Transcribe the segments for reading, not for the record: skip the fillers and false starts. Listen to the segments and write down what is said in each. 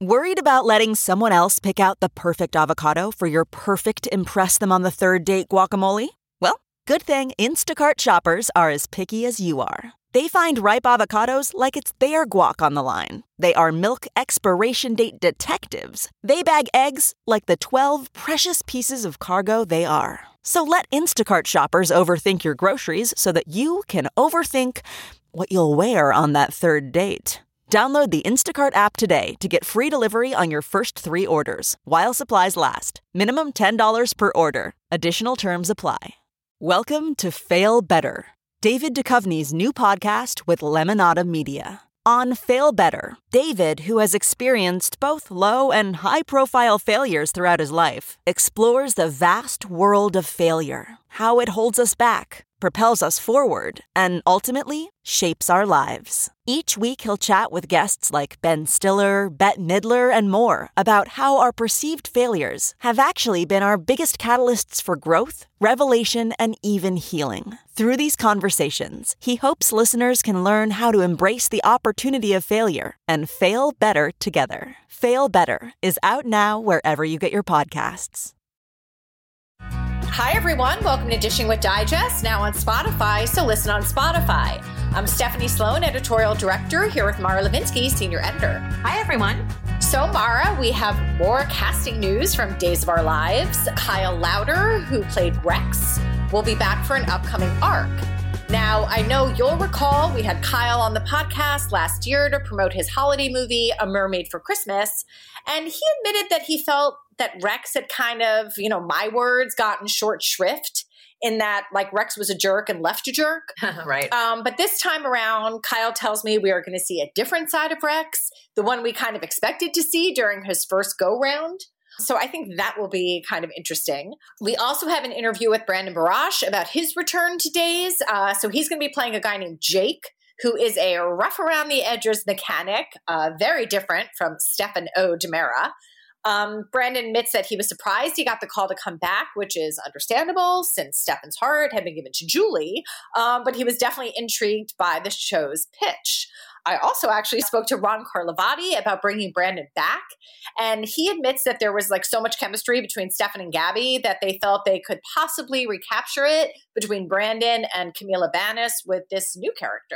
Worried about letting someone else pick out the perfect avocado for your perfect impress them on the third date guacamole? Well, good thing Instacart shoppers are as picky as you are. They find ripe avocados like it's their guac on the line. They are milk expiration date detectives. They bag eggs like the 12 precious pieces of cargo they are. So let Instacart shoppers overthink your groceries so that you can overthink what you'll wear on that third date. Download the Instacart app today to get free delivery on your first 3 orders, while supplies last. Minimum $10 per order. Additional terms apply. Welcome to Fail Better, David Duchovny's new podcast with Lemonada Media. On Fail Better, David, who has experienced both low and high-profile failures throughout his life, explores the vast world of failure, how it holds us back, propels us forward, and ultimately shapes our lives. Each week he'll chat with guests like Ben Stiller, Bette Midler, and more about how our perceived failures have actually been our biggest catalysts for growth, revelation, and even healing. Through these conversations, he hopes listeners can learn how to embrace the opportunity of failure and fail better together. Fail Better is out now wherever you get your podcasts. Hi, everyone. Welcome to Dishing with Digest, now on Spotify, so listen on Spotify. I'm Stephanie Sloan, editorial director, here with Mara Levinsky, senior editor. Hi, everyone. So, Mara, we have more casting news from Days of Our Lives. Kyle Lowder, who played Rex, will be back for an upcoming arc. Now, I know you'll recall we had Kyle on the podcast last year to promote his holiday movie, A Mermaid for Christmas, and he admitted that he felt that Rex had kind of, my words, gotten short shrift in that, Rex was a jerk and left a jerk. Right. But this time around, Kyle tells me we are going to see a different side of Rex, the one we kind of expected to see during his first go-round. So I think that will be kind of interesting. We also have an interview with Brandon Barash about his return to Days. So he's going to be playing a guy named Jake, who is a rough around the edges mechanic, very different from Stefan O. DiMera. Brandon admits that he was surprised he got the call to come back, which is understandable since Stefan's heart had been given to Julie, but he was definitely intrigued by the show's pitch. I also actually spoke to Ron Carlivati about bringing Brandon back, and he admits that there was so much chemistry between Stefan and Gabby that they felt they could possibly recapture it between Brandon and Camila Banus with this new character.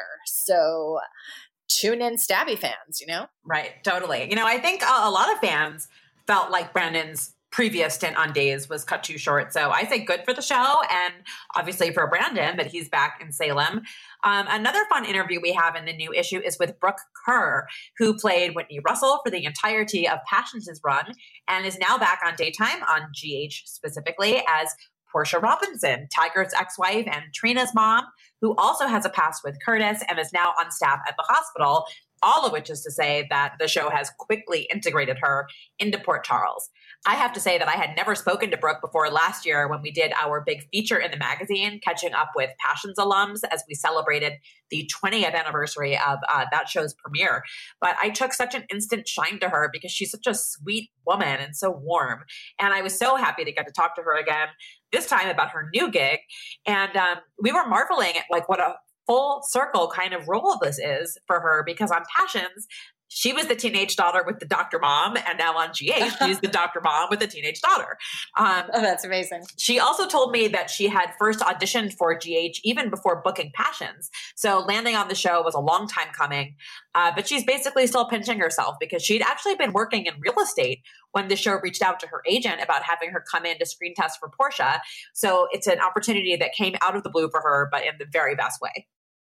So tune in, Stabby fans, Right, totally. I think a lot of fans felt like Brandon's previous stint on Days was cut too short. So I say good for the show and obviously for Brandon that he's back in Salem. Another fun interview we have in the new issue is with Brooke Kerr, who played Whitney Russell for the entirety of Passions' run and is now back on daytime on GH specifically as Portia Robinson, Tiger's ex-wife and Trina's mom, who also has a past with Curtis and is now on staff at the hospital. All of which is to say that the show has quickly integrated her into Port Charles. I have to say that I had never spoken to Brooke before last year when we did our big feature in the magazine, catching up with Passions alums as we celebrated the 20th anniversary of that show's premiere. But I took such an instant shine to her because she's such a sweet woman and so warm. And I was so happy to get to talk to her again, this time about her new gig. And we were marveling at what a full circle kind of role this is for her, because on Passions, she was the teenage daughter with the doctor mom, and now on GH, she's the doctor mom with the teenage daughter. Oh, that's amazing. She also told me that she had first auditioned for GH even before booking Passions. So landing on the show was a long time coming, but she's basically still pinching herself because she'd actually been working in real estate when the show reached out to her agent about having her come in to screen test for Portia. So it's an opportunity that came out of the blue for her, but in the very best way.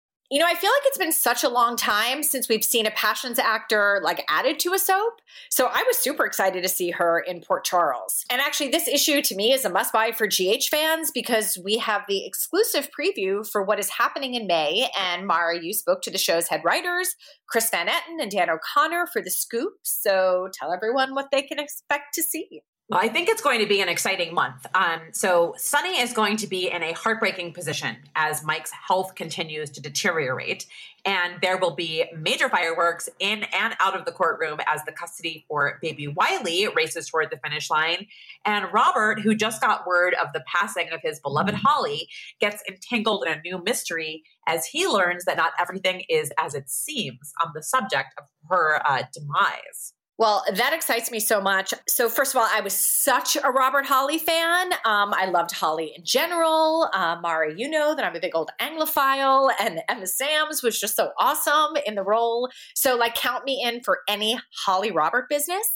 I feel like it's been such a long time since we've seen a Passions actor added to a soap. So I was super excited to see her in Port Charles. And actually, this issue to me is a must buy for GH fans because we have the exclusive preview for what is happening in May. And Mara, you spoke to the show's head writers, Chris Van Etten and Dan O'Connor, for the scoop. So tell everyone what they can expect to see. Well, I think it's going to be an exciting month. So Sonny is going to be in a heartbreaking position as Mike's health continues to deteriorate. And there will be major fireworks in and out of the courtroom as the custody for baby Wiley races toward the finish line. And Robert, who just got word of the passing of his beloved Holly, gets entangled in a new mystery as he learns that not everything is as it seems on the subject of her demise. Well, that excites me so much. So first of all, I was such a Robert Holly fan. I loved Holly in general. Mari, you know that I'm a big old Anglophile, and Emma Samms was just so awesome in the role. So like count me in for any Holly Robert business.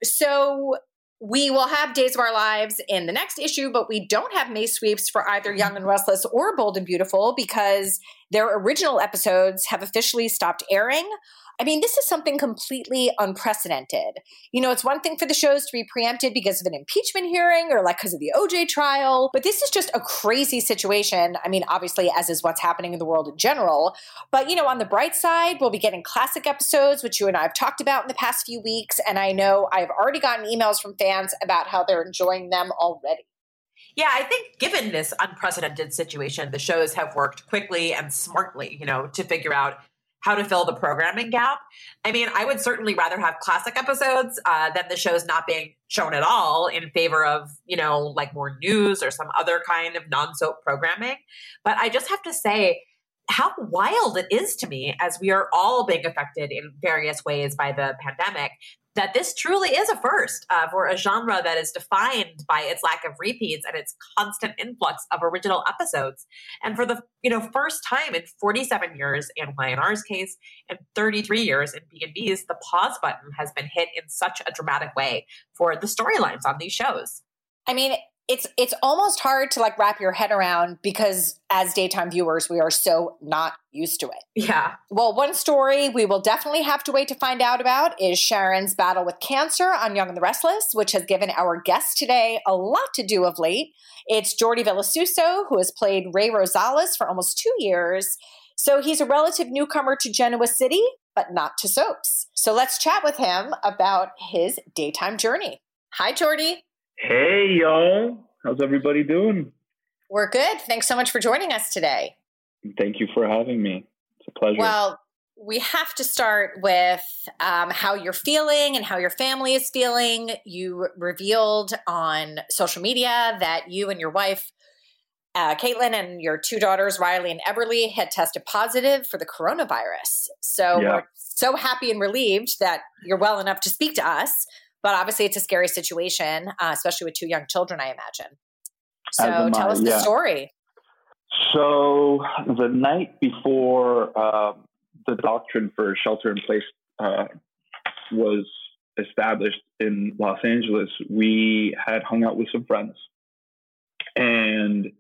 So we will have Days of Our Lives in the next issue, but we don't have May Sweeps for either Young and Restless or Bold and Beautiful because their original episodes have officially stopped airing. I mean, this is something completely unprecedented. You know, it's one thing for the shows to be preempted because of an impeachment hearing or like because of the OJ trial, but this is just a crazy situation. I mean, obviously, as is what's happening in the world in general. But, you know, on the bright side, we'll be getting classic episodes, which you and I have talked about in the past few weeks. And I know I've already gotten emails from fans about how they're enjoying them already. Yeah, I think given this unprecedented situation, the shows have worked quickly and smartly, you know, to figure out how to fill the programming gap. I mean, I would certainly rather have classic episodes than the shows not being shown at all in favor of, you know, like more news or some other kind of non-soap programming. But I just have to say how wild it is to me, as we are all being affected in various ways by the pandemic, that this truly is a first for a genre that is defined by its lack of repeats and its constant influx of original episodes. And for the first time in 47 years in Y&R's case and 33 years in B&B's, the pause button has been hit in such a dramatic way for the storylines on these shows. I mean, it's almost hard to like wrap your head around because as daytime viewers, we are so not used to it. Yeah. Well, one story we will definitely have to wait to find out about is Sharon's battle with cancer on Young and the Restless, which has given our guest today a lot to do of late. It's Jordi Vilasuso, who has played Ray Rosales for almost 2 years. So he's a relative newcomer to Genoa City, but not to soaps. So let's chat with him about his daytime journey. Hi, Jordi. Hey, y'all. How's everybody doing? We're good. Thanks so much for joining us today. Thank you for having me. It's a pleasure. Well, we have to start with how you're feeling and how your family is feeling. You revealed on social media that you and your wife, Caitlin, and your 2 daughters, Riley and Everly, had tested positive for the coronavirus. So We're so happy and relieved that you're well enough to speak to us. But obviously, it's a scary situation, especially with 2 young children, I imagine. So tell us the story. So the night before the doctrine for shelter-in-place was established in Los Angeles, we had hung out with some friends. And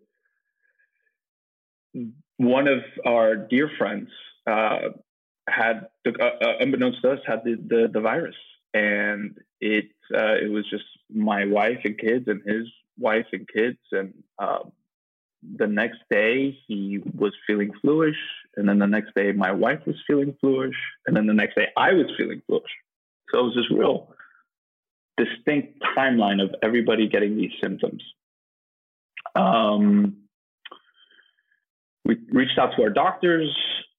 one of our dear friends had, unbeknownst to us, had the virus. And it was just my wife and kids and his wife and kids. And the next day he was feeling fluish. And then the next day my wife was feeling fluish. And then the next day I was feeling fluish. So it was this real distinct timeline of everybody getting these symptoms. We reached out to our doctors.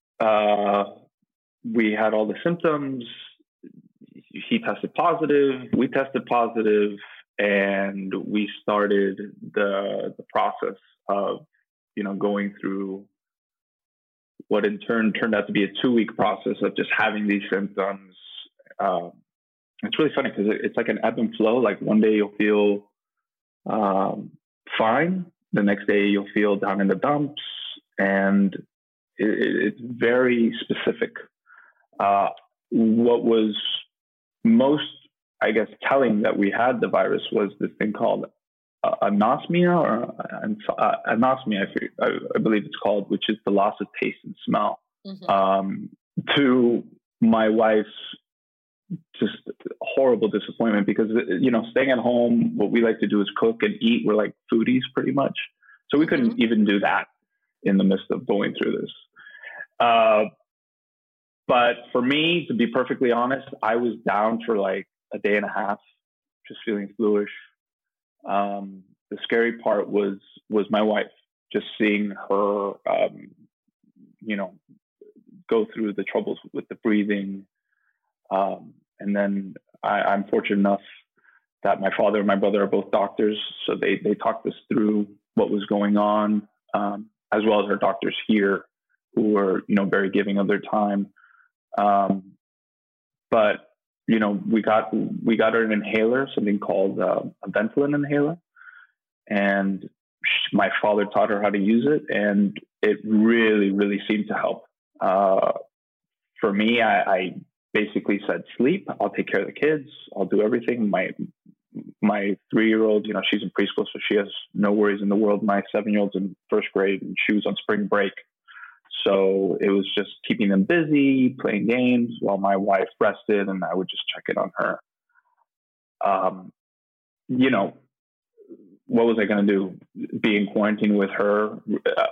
We had all the symptoms. He tested positive, we tested positive, and we started the process of, going through what in turn turned out to be a 2-week process of just having these symptoms. It's really funny because it's like an ebb and flow. Like one day you'll feel fine, the next day you'll feel down in the dumps, and it's very specific. What was most, I guess, telling that we had the virus was this thing called anosmia, or anosmia, I believe it's called, which is the loss of taste and smell. Mm-hmm. To my wife's just horrible disappointment, because, staying at home, what we like to do is cook and eat. We're like foodies pretty much. So we couldn't even do that in the midst of going through this. But for me, to be perfectly honest, I was down for like a day and a half, just feeling fluish. The scary part was my wife, just seeing her, go through the troubles with the breathing. And then I'm fortunate enough that my father and my brother are both doctors. So they talked us through what was going on, as well as our doctors here, who were, very giving of their time. But we got her an inhaler, something called a Ventolin inhaler, and my father taught her how to use it, and it really, really seemed to help. For me, I basically said, sleep, I'll take care of the kids, I'll do everything. My 3-year-old, she's in preschool, so she has no worries in the world. My 7-year-old's in first grade, and she was on spring break. So it was just keeping them busy, playing games while my wife rested, and I would just check in on her. What was I going to do? Be in quarantine with her?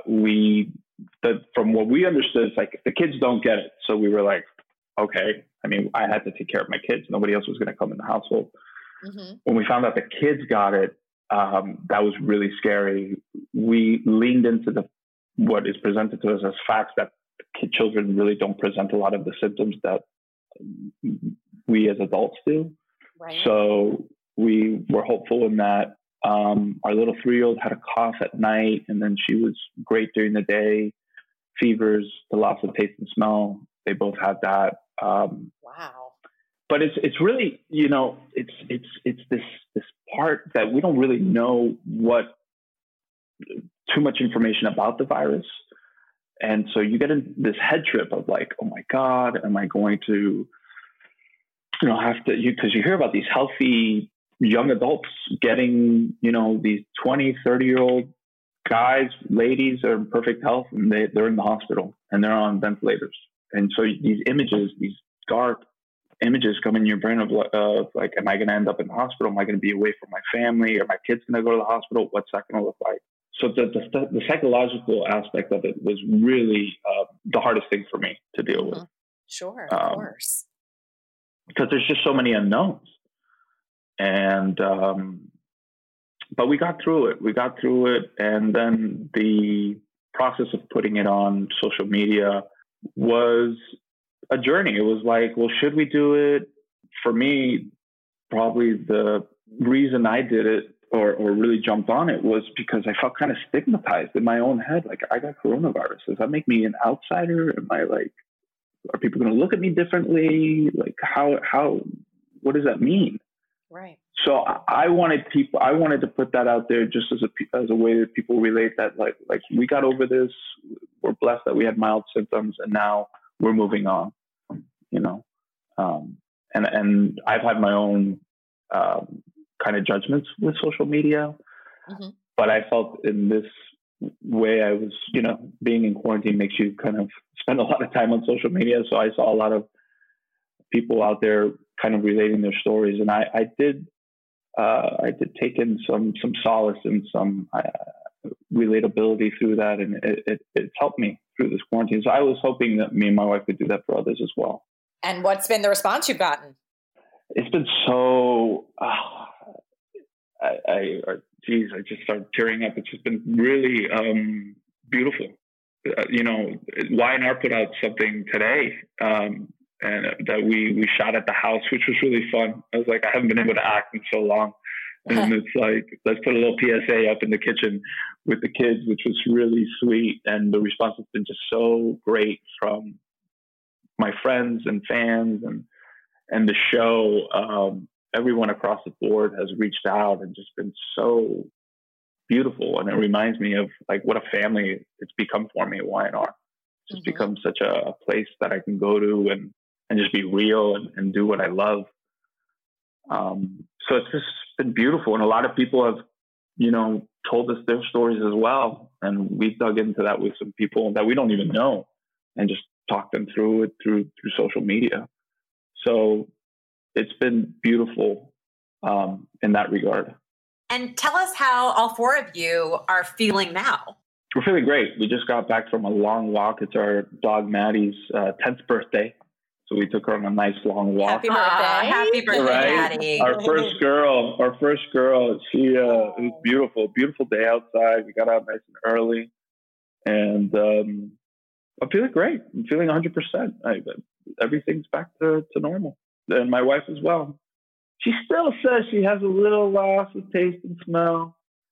From what we understood, it's like the kids don't get it. So we were like, okay. I mean, I had to take care of my kids. Nobody else was going to come in the household. Mm-hmm. When we found out the kids got it, that was really scary. We leaned into what is presented to us as facts, that children really don't present a lot of the symptoms that we as adults do. Right. So we were hopeful in that. Our little 3-year-old had a cough at night, and then she was great during the day. Fevers, the loss of taste and smell, they both had that. Wow. But it's really, it's this part that we don't really know too much information about the virus. And so you get in this head trip of like, oh my God, am I going to, because you hear about these healthy young adults getting, these 20, 30-year-old guys, ladies are in perfect health, and they're in the hospital and they're on ventilators. And so these images, these dark images come in your brain of like, am I going to end up in the hospital? Am I going to be away from my family? Are my kids going to go to the hospital? What's that going to look like? So the psychological aspect of it was really the hardest thing for me to deal with. Sure, of course. Because there's just so many unknowns. And, but we got through it. And then the process of putting it on social media was a journey. It was like, well, should we do it? For me, probably the reason I did it or really jumped on it was because I felt kind of stigmatized in my own head. Like, I got coronavirus. Does that make me an outsider? Am I like, are people going to look at me differently? Like, what does that mean? Right. So I wanted to put that out there just as a way that people relate that like we got over this. We're blessed that we had mild symptoms, and now we're moving on, and I've had my own kind of judgments with social media, but I felt in this way I was, being in quarantine makes you kind of spend a lot of time on social media. So I saw a lot of people out there kind of relating their stories, and I did take in some solace and some relatability through that, and it's helped me through this quarantine. So I was hoping that me and my wife could do that for others as well. And what's been the response you've gotten? It's been so. I just started tearing up. It's just been really beautiful. Y&R put out something today. And that we shot at the house, which was really fun. I was like, I haven't been able to act in so long. And it's like, let's put a little PSA up in the kitchen with the kids, which was really sweet. And the response has been just so great from my friends and fans and the show. Everyone across the board has reached out and just been so beautiful. And it reminds me of like what a family it's become for me at Y&R. It's just become such a place that I can go to and just be real and do what I love. So it's just been beautiful. And a lot of people have, told us their stories as well. And we've dug into that with some people that we don't even know and just talked them through it through social media. So it's been beautiful in that regard. And tell us how all four of you are feeling now. We're feeling great. We just got back from a long walk. It's our dog Maddie's 10th birthday. So we took her on a nice long walk. Happy birthday. Happy birthday, right? Maddie. Our first girl, she, it was beautiful, beautiful day outside. We got out nice and early. And I'm feeling great. I'm feeling 100%. Everything's back to normal. And my wife as well. She still says she has a little loss of taste and smell.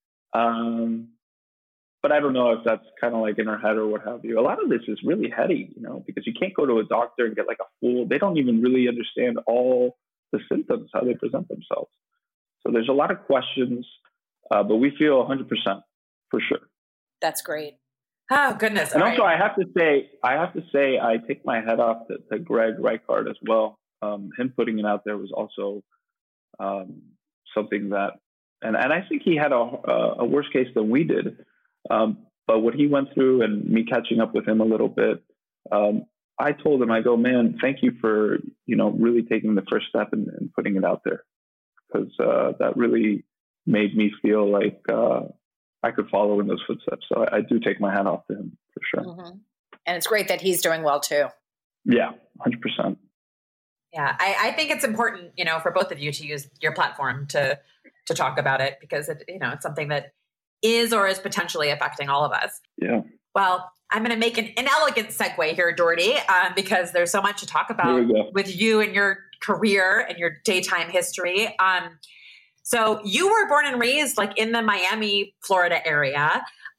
But I don't know if that's kind of like in her head or what have you. A lot of this is really heady, because you can't go to a doctor and get like a full, they don't even really understand all the symptoms, how they present themselves. So there's a lot of questions, but we feel 100% for sure. That's great. Oh, goodness. And also, I have to say, I take my hat off to Greg Reichard as well. Him putting it out there was also something that, and I think he had a worse case than we did. But what he went through and me catching up with him a little bit, I told him, I go, man, thank you for, really taking the first step and putting it out there. Because that really made me feel like I could follow in those footsteps. So I do take my hat off to him for sure. Mm-hmm. And it's great that he's doing well too. Yeah, 100%. Yeah, I think it's important, for both of you to use your platform to talk about it, because it's something that is or is potentially affecting all of us. Yeah. Well, I'm going to make an inelegant segue here, Dougherty, because there's so much to talk about with you and your career and your daytime history. So you were born and raised like in the Miami, Florida area.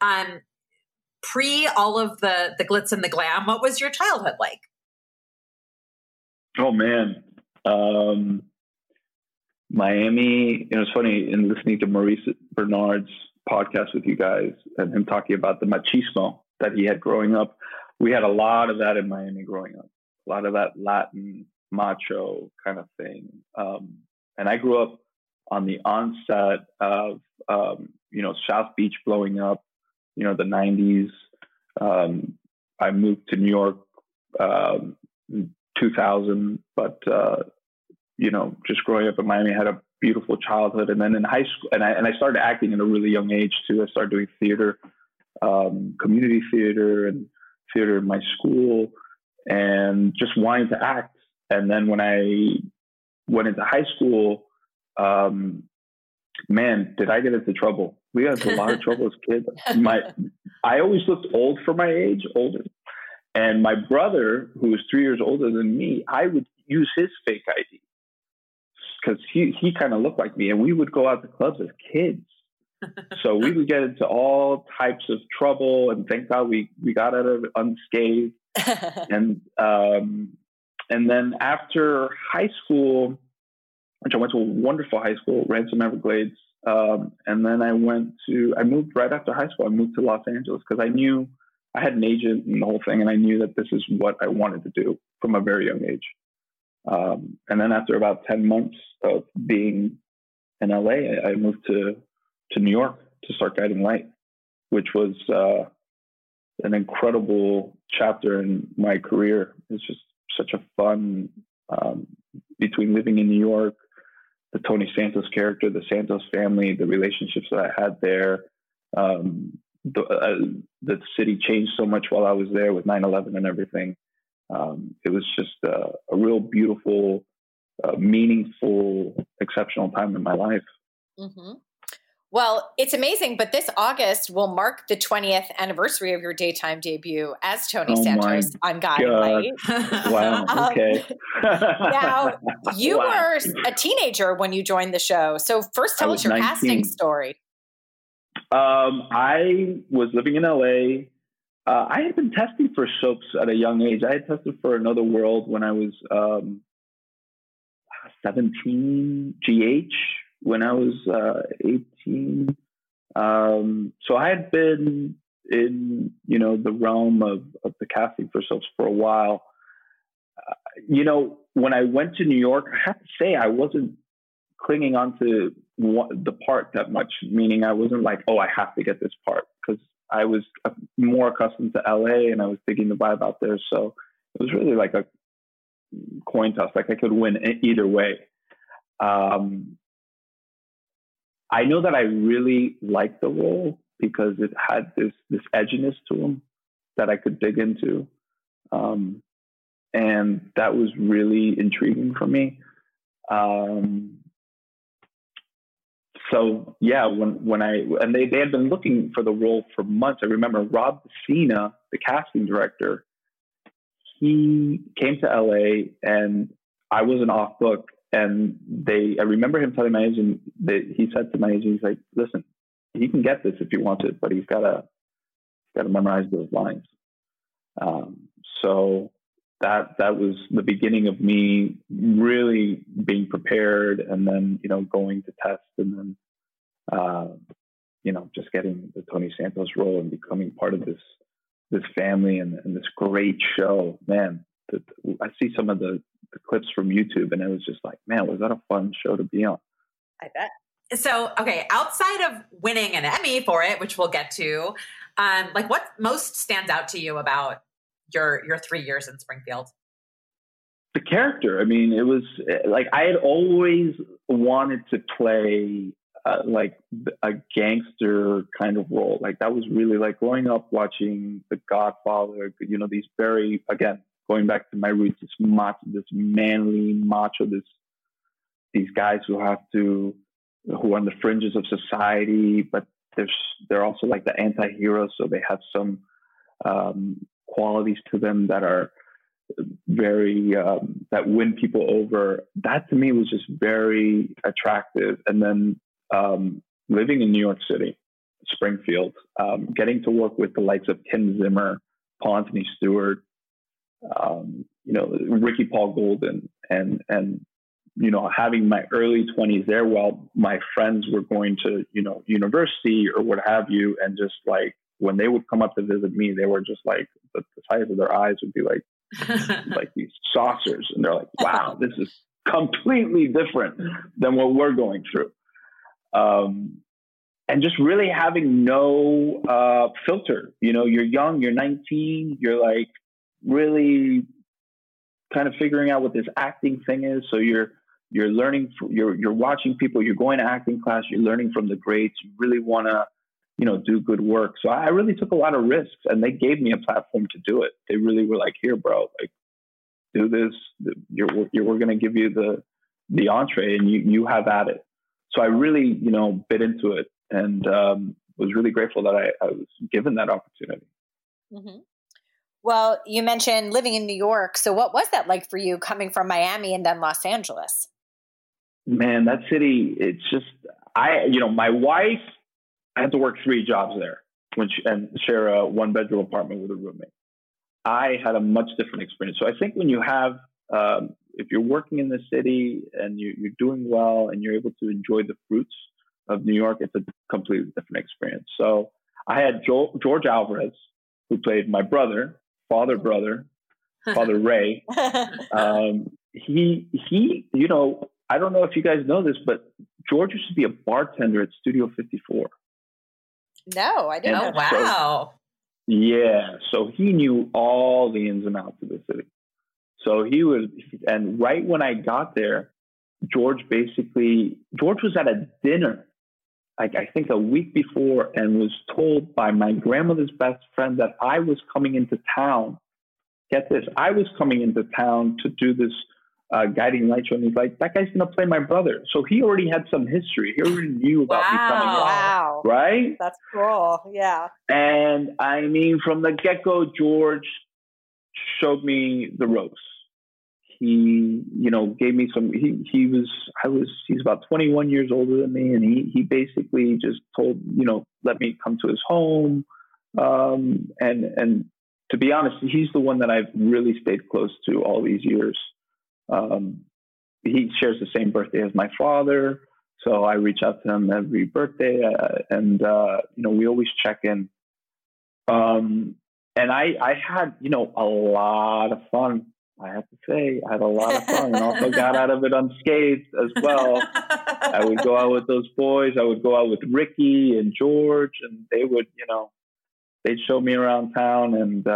Pre all of the glitz and the glam, what was your childhood like? Oh man, Miami. It's funny in listening to Maurice Bernard's podcast with you guys and him talking about the machismo that he had growing up. We had a lot of that in Miami growing up. A lot of that Latin macho kind of thing. And I grew up on the onset of South Beach blowing up. The 90s. I moved to New York. 2000, but just growing up in Miami, I had a beautiful childhood. And then in high school, and I started acting at a really young age too. I started doing theater, community theater and theater in my school, and just wanting to act. And then when I went into high school, man, did I get into trouble. We got into a lot of trouble as kids. I always looked old for my age, older. And my brother, who was 3 years older than me, I would use his fake ID because he kind of looked like me. And we would go out to clubs as kids. So we would get into all types of trouble. And thank God we got out of it unscathed. And then after high school, which I went to a wonderful high school, Ransom Everglades. And then I moved right after high school. I moved to Los Angeles because I knew I had an agent and the whole thing, and I knew that this is what I wanted to do from a very young age. And then after about 10 months of being in LA, I moved to New York to start Guiding Light, which was an incredible chapter in my career. It's just such a fun, between living in New York, the Tony Santos character, the Santos family, the relationships that I had there. The city changed so much while I was there with 9/11 and everything. It was just a real beautiful, meaningful, exceptional time in my life. Mm-hmm. Well, it's amazing, but this August will mark the 20th anniversary of your daytime debut as Tony Santos on Guiding Light. Wow. Okay. Now, you were a teenager when you joined the show. So first tell us your 19. Casting story. I was living in LA. I had been testing for soaps at a young age. I had tested for Another World when I was 17, GH when I was 18. So I had been in, the realm of the casting for soaps for a while. When I went to New York, I have to say I wasn't clinging on to the part that much, meaning I wasn't like, oh, I have to get this part, because I was more accustomed to LA and I was digging the vibe out there. So it was really like a coin toss. Like I could win either way. I know that I really liked the role because it had this edginess to him that I could dig into. And that was really intriguing for me. So yeah, they had been looking for the role for months. I remember Rob Cena, the casting director, he came to LA and I wasn't off book. And I remember him telling my agent that he said to my agent, he's like, listen, he can get this if he wants it, but he's got to memorize those lines. So that was the beginning of me really being prepared, and then, going to test, and then, just getting the Tony Santos role and becoming part of this family and this great show. Man, I see some of the clips from YouTube, and it was just like, man, was that a fun show to be on? I bet. So, okay, outside of winning an Emmy for it, which we'll get to, what most stands out to you about your 3 years in Springfield? The character. I mean, it was like I had always wanted to play a gangster kind of role. Like that was really like growing up watching The Godfather. These very, again, going back to my roots, this manly macho, these guys who are on the fringes of society, but they're also like the anti-heroes, so they have some qualities to them that are very that win people over. That to me was just very attractive. And then living in New York City, Springfield, getting to work with the likes of Ken Zimmer, Paul Anthony Stewart, Ricky Paul Golden, and having my early 20s there while my friends were going to, university or what have you. And just like, when they would come up to visit me, they were just like, the size of their eyes would be like, like these saucers. And they're like, wow, this is completely different than what we're going through. And just really having no filter. You're young, you're 19, you're like really kind of figuring out what this acting thing is. So you're learning, you're watching people, you're going to acting class, you're learning from the greats. You really want to, do good work. So I really took a lot of risks, and they gave me a platform to do it. They really were like, here, bro, like do this. We're going to give you the entree, and you have at it. So I really, bit into it, and was really grateful that I was given that opportunity. Mm-hmm. Well, you mentioned living in New York. So what was that like for you coming from Miami and then Los Angeles? Man, that city, it's just, my wife, I had to work 3 jobs there and share a 1-bedroom apartment with a roommate. I had a much different experience. So I think when you have, if you're working in the city and you're doing well and you're able to enjoy the fruits of New York, it's a completely different experience. So I had George Alvarez, who played my brother, father Ray. He, I don't know if you guys know this, but George used to be a bartender at Studio 54. No, I didn't know. Wow. So he knew all the ins and outs of the city. So and right when I got there, George was at a dinner, I think a week before, and was told by my grandmother's best friend that I was coming into town. Get this, I was coming into town to do this guiding light show, and he's like, that guy's going to play my brother. So he already had some history. He already knew about me coming in. Wow. Right? That's cool. Yeah. And I mean, from the get-go, George showed me the ropes. He, gave me some, he's about 21 years older than me. And he basically just told, let me come to his home. And to be honest, he's the one that I've really stayed close to all these years. He shares the same birthday as my father. So I reach out to him every birthday, and we always check in. And I had, a lot of fun. I have to say, I had a lot of fun, and also got out of it unscathed as well. I would go out with those boys. I would go out with Ricky and George, and they would, they'd show me around town,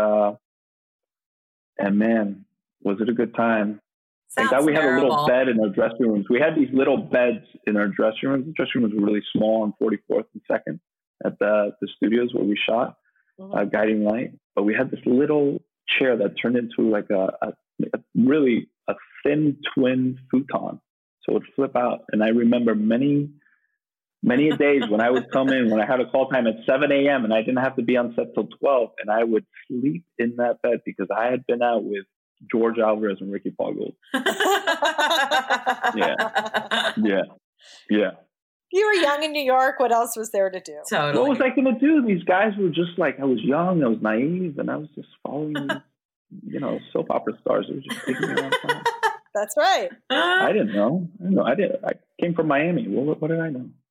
and man, was it a good time. Thank God we had a little bed in our dressing rooms. We had these little beds in our dressing rooms. The dressing rooms were really small on 44th and 2nd at the studios where we shot Guiding Light. But we had this little chair that turned into like a really thin twin futon. So it would flip out. And I remember many days when I would come in, when I had a call time at 7 a.m. and I didn't have to be on set till 12. And I would sleep in that bed because I had been out with George Alvarez and Ricky Paul Gold. Yeah. You were young in New York. What else was there to do? Totally. What was I going to do? These guys were just like, I was young, I was naive, and I was just following soap opera stars. It was just taking me around town. That's right. I didn't know. I came from Miami. What did I know?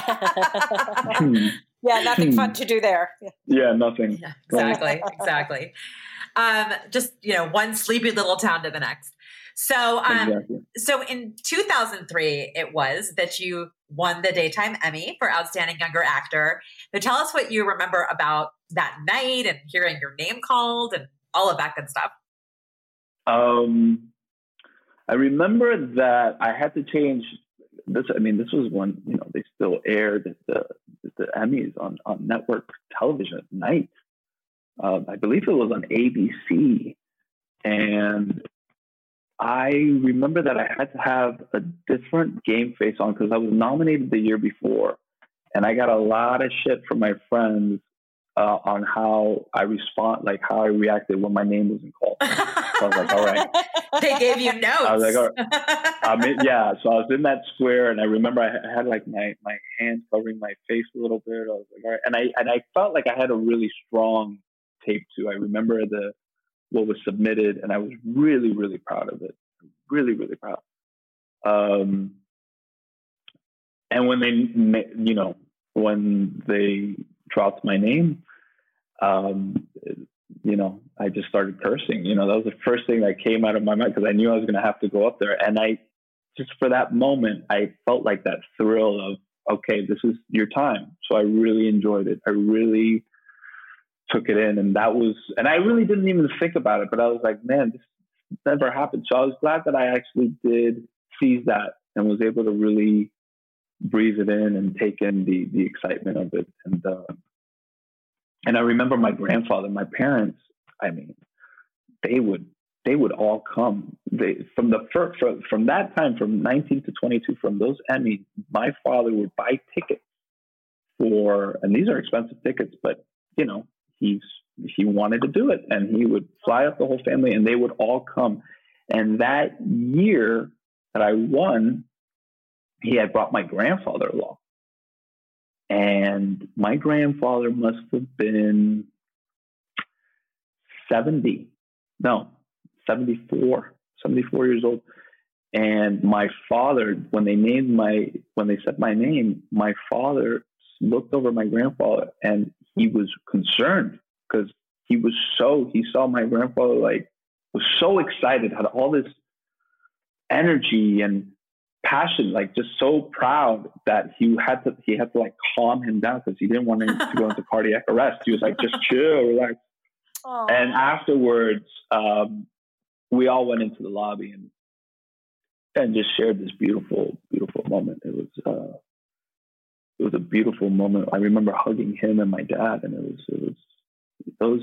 Yeah, nothing fun to do there. Yeah, nothing. Yeah, exactly. Just, one sleepy little town to the next. So, Exactly. So in 2003, it was that you won the Daytime Emmy for Outstanding Younger Actor. So tell us what you remember about that night and hearing your name called and all of that good stuff. I remember that I had to change this. I mean, this was when, they still aired the Emmys on network television at night. I believe it was on ABC. And I remember that I had to have a different game face on because I was nominated the year before. And I got a lot of shit from my friends on how I how I reacted when my name wasn't called. So I was like, all right. They gave you notes. I was like, all right. Yeah. So I was in that square, and I remember I had like my hands covering my face a little bit. I was like, all right. And I felt like I had a really strong tape too. I remember what was submitted, and I was really, really proud of it. Really, really proud. And when they dropped my name, I just started cursing. That was the first thing that came out of my mind because I knew I was going to have to go up there. And I just, for that moment, I felt like that thrill of, okay, this is your time. So I really enjoyed it. I really took it in. And I really didn't even think about it, but I was like, man, this never happened. So I was glad that I actually did seize that and was able to really breathe it in and take in the excitement of it. And I remember my grandfather, my parents, I mean, they would all come. From that time, from 19 to 22, from those Emmys, my father would buy tickets and these are expensive tickets, but he wanted to do it, and he would fly up the whole family, and they would all come. And that year that I won, he had brought my grandfather along. And my grandfather must have been 74 years old. And my father, when they said my name, my father looked over my grandfather, and he was concerned because he saw my grandfather was so excited, had all this energy and passion, just so proud that he had to calm him down because he didn't want him to go into cardiac arrest. He was like, just chill, relax. Aww. And afterwards, we all went into the lobby and just shared this beautiful, beautiful moment. It was a beautiful moment. I remember hugging him and my dad, and it was those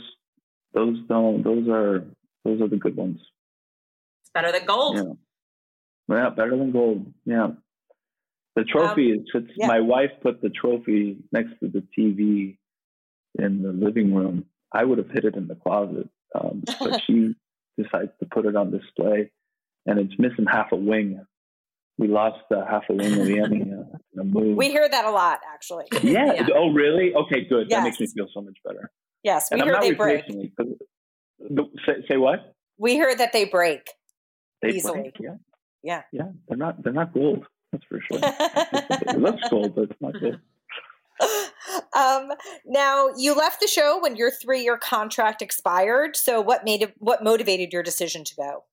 are the good ones. It's better than gold. Yeah, better than gold. Yeah. The trophy my wife put the trophy next to the TV in the living room. I would have hid it in the closet, but she decides to put it on display, and it's missing half a wing. We lost half a wing of the Emmy in a move. We hear that a lot, actually. Yeah. Yeah. Oh, really? Okay, good. Yes. That makes me feel so much better. Yes, we hear they break. Say what? We hear that they break easily. Break, yeah. They're not gold. That's for sure. It looks gold, but it's not gold. Now, you left the show when your 3-year contract expired. So what motivated your decision to go?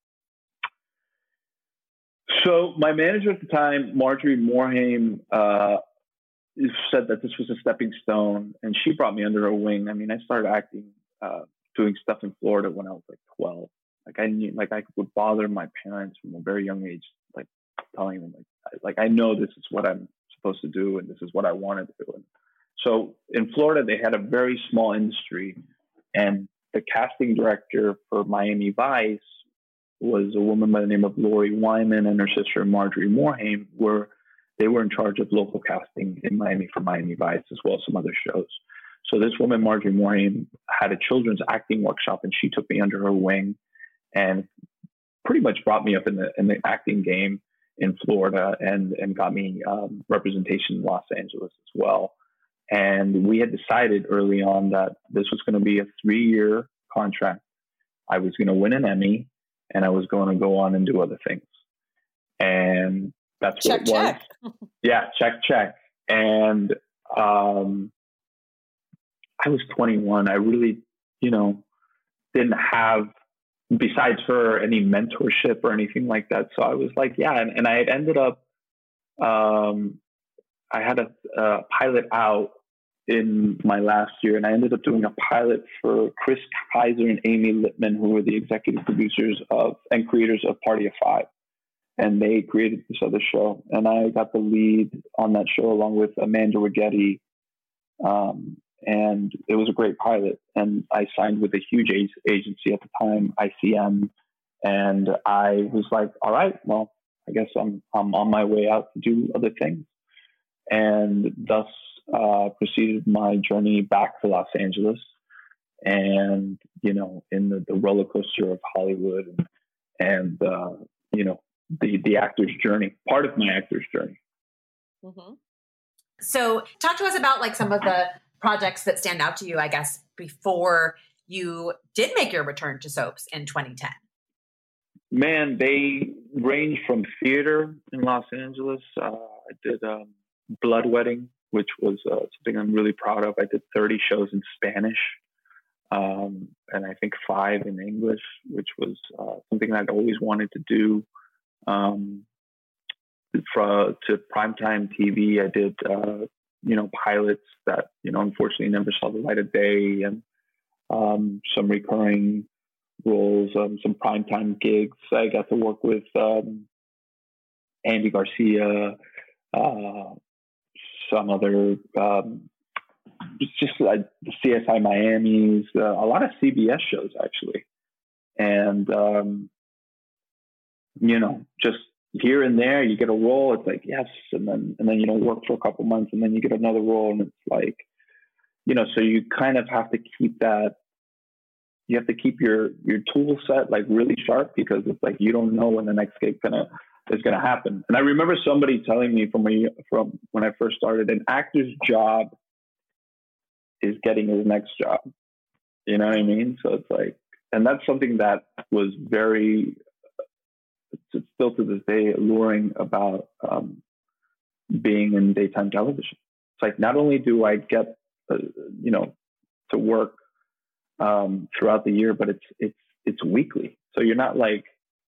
So my manager at the time, Marjorie Morhaime, said that this was a stepping stone, and she brought me under her wing. I mean, I started acting, doing stuff in Florida when I was 12. I would bother my parents from a very young age, telling them I know this is what I'm supposed to do, and this is what I wanted to do. And so in Florida, they had a very small industry, and the casting director for Miami Vice was a woman by the name of Lori Wyman, and her sister Marjorie Morhaime they were in charge of local casting in Miami for Miami Vice, as well as some other shows. So this woman, Marjorie Morhaime, had a children's acting workshop, and she took me under her wing and pretty much brought me up in the acting game in Florida and got me representation in Los Angeles as well. And we had decided early on that this was going to be a 3-year contract. I was going to win an Emmy, and I was going to go on and do other things. And that's what it was. Check. Yeah, check. And I was 21. I really, didn't have, besides her, any mentorship or anything like that. So I was like, yeah. And I had ended up, I had a pilot out in my last year, and I ended up doing a pilot for Chris Kaiser and Amy Littman, who were the executive producers and creators of Party of Five. And they created this other show. And I got the lead on that show along with Amanda Rigetti. And it was a great pilot. And I signed with a huge agency at the time, ICM. And I was like, all right, well, I guess I'm on my way out to do other things. And thus proceeded my journey back to Los Angeles. And, in the roller coaster of Hollywood and the actor's journey, part of my actor's journey. Mm-hmm. So talk to us about like some of the projects that stand out to you, I guess, before you did make your return to soaps in 2010. Man, they range from theater in Los Angeles. I did Blood Wedding, which was something I'm really proud of. I did 30 shows in Spanish, and I think 5 in English, which was something I'd always wanted to do. To primetime TV, I did, pilots that, unfortunately never saw the light of day, and some recurring roles, some primetime gigs. I got to work with Andy Garcia, some other, just like the CSI Miami's, a lot of CBS shows actually. And, just here and there, you get a role. It's like, yes. And then, you don't work for a couple months, and then you get another role, and it's like, so you kind of have to keep that. You have to keep your tool set like really sharp, because it's like, you don't know when the next gig is gonna happen. And I remember somebody telling me from when I first started, an actor's job is getting his next job. You know what I mean? So it's like, and that's something that was very, it's still to this day alluring about being in daytime television. It's like, not only do I get to work throughout the year, but it's weekly. So you're not like,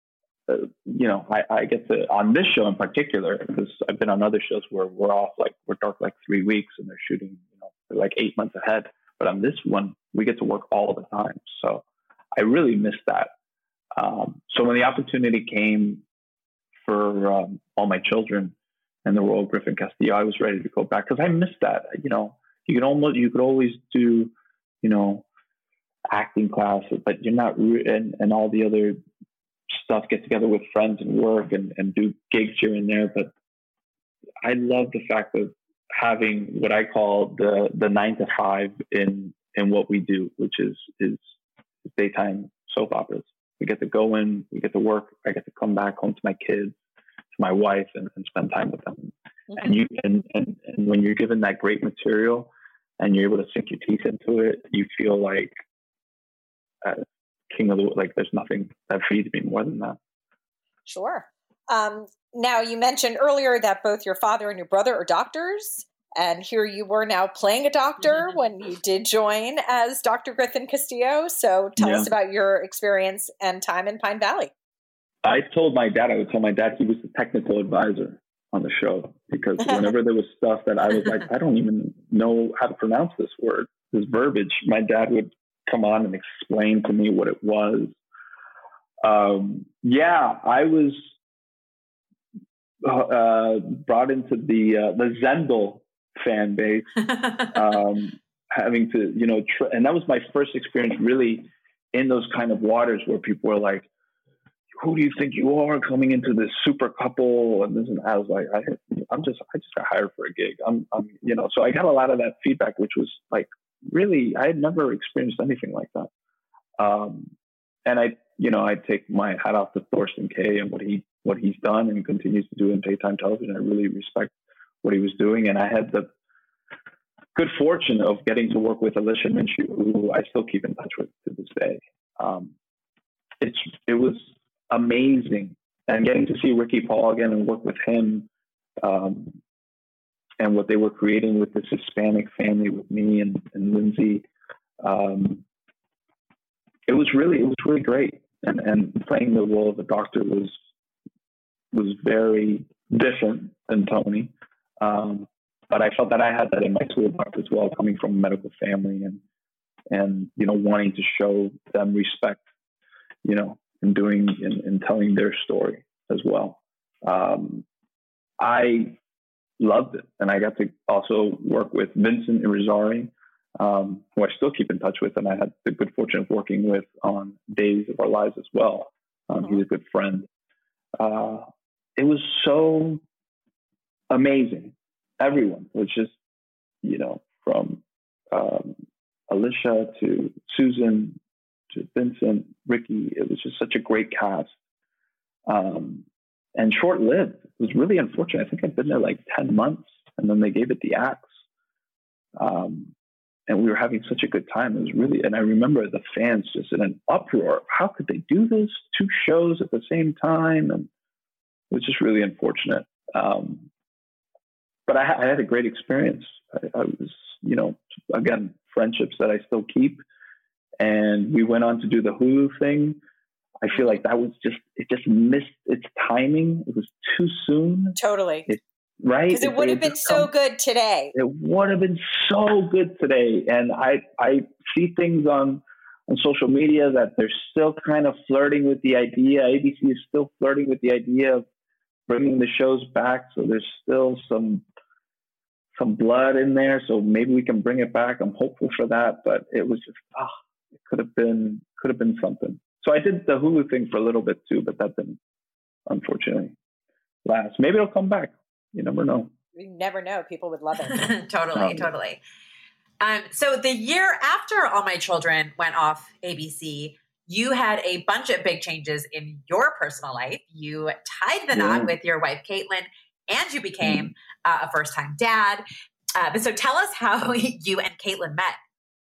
I get to, on this show in particular, because I've been on other shows where we're dark like 3 weeks, and they're shooting like 8 months ahead. But on this one, we get to work all the time. So I really miss that. So when the opportunity came for All My Children and the role of Griffin Castillo, I was ready to go back, because I missed that. You could always do, acting class, but you're not, and all the other stuff, get together with friends and work and do gigs here and there. But I love the fact of having what I call the 9 to 5 in what we do, which is daytime soap operas. We get to go in, we get to work. I get to come back home to my kids, to my wife, and spend time with them. Mm-hmm. And when you're given that great material and you're able to sink your teeth into it, you feel like king of the, like, there's nothing that feeds me more than that. Sure. Now, you mentioned earlier that both your father and your brother are doctors, and here you were now playing a doctor when you did join as Dr. Griffin Castillo. So tell us about your experience and time in Pine Valley. I would tell my dad he was the technical advisor on the show, because whenever there was stuff that I was like, I don't even know how to pronounce this word, this verbiage, my dad would come on and explain to me what it was. I was brought into the Zendel fan base, having to, and that was my first experience really in those kind of waters where people were like, who do you think you are coming into this super couple? And this, and I was like, I just got hired for a gig. I'm so I got a lot of that feedback, which was like, really, I had never experienced anything like that. And I take my hat off to Thorsten Kaye and what he's done and continues to do in daytime television. I really respect what he was doing. And I had the good fortune of getting to work with Alicia Minshew, who I still keep in touch with to this day. it was amazing. And getting to see Ricky Paul again and work with him, and what they were creating with this Hispanic family with me and Lindsay, it was really great. And playing the role of the doctor was very different than Tony. But I felt that I had that in my school doctor as well, coming from a medical family and wanting to show them respect, and telling their story as well. I loved it. And I got to also work with Vincent Irizarry, who I still keep in touch with, and I had the good fortune of working with on Days of Our Lives as well. He's a good friend. It was so amazing. Everyone was just, from Alicia to Susan to Vincent, Ricky. It was just such a great cast. And short-lived. It was really unfortunate. I think I'd been there like 10 months, and then they gave it the axe. And we were having such a good time. It was really, and I remember the fans just in an uproar. How could they do this? 2 shows at the same time? And it was just really unfortunate. But I had a great experience. I was, again, friendships that I still keep. And we went on to do the Hulu thing. I feel like that was it just missed its timing. It was too soon. Totally. Right? Because it would have been so good today. It would have been so good today. And I see things on social media that they're still kind of flirting with the idea. ABC is still flirting with the idea of bringing the shows back. So there's still some blood in there. So maybe we can bring it back. I'm hopeful for that. But it was just, it could have been something. So I did the Hulu thing for a little bit too, but that didn't, unfortunately, last. Maybe it'll come back. You never know. You never know. People would love it. Totally. So the year after All My Children went off ABC, you had a bunch of big changes in your personal life. You tied the knot with your wife, Caitlin, and you became a first-time dad. But so tell us how you and Caitlin met.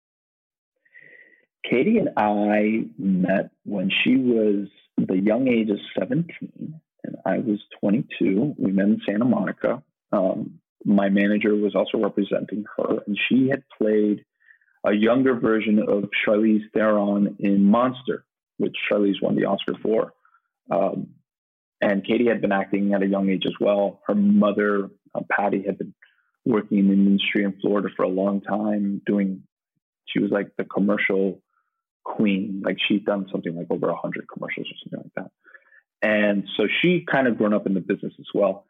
Katie and I met when she was the young age of 17 and I was 22. We met in Santa Monica. My manager was also representing her, and she had played a younger version of Charlize Theron in Monster, which Charlize won the Oscar for. And Katie had been acting at a young age as well. Her mother, Patty, had been working in the industry in Florida for a long time. She was like the commercial queen. Like she'd done something like over 100 commercials or something like that. And so she kind of grown up in the business as well.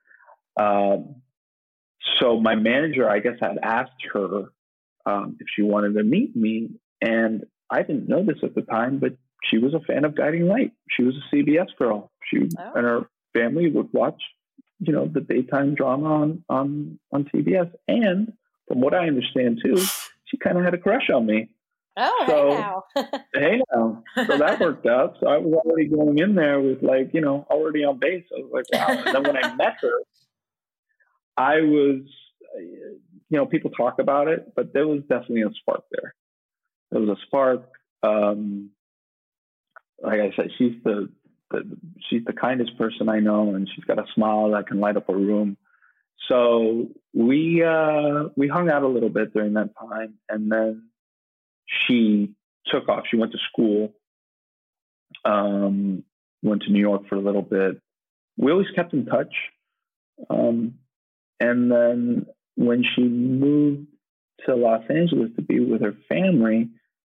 So my manager, I guess, had asked her if she wanted to meet me. And I didn't know this at the time, but she was a fan of Guiding Light. She was a CBS girl. And her family would watch, the daytime drama on CBS. And from what I understand too, she kind of had a crush on me. Oh, so, hey now. So that worked out. So I was already going in there with already on base. I was like, wow. And then when I met her, I was, people talk about it, but there was definitely a spark there. There was a spark. Like I said, she's the kindest person I know, and she's got a smile that can light up a room. So we hung out a little bit during that time, and then she took off. She went to school, went to New York for a little bit. We always kept in touch. And then when she moved to Los Angeles to be with her family,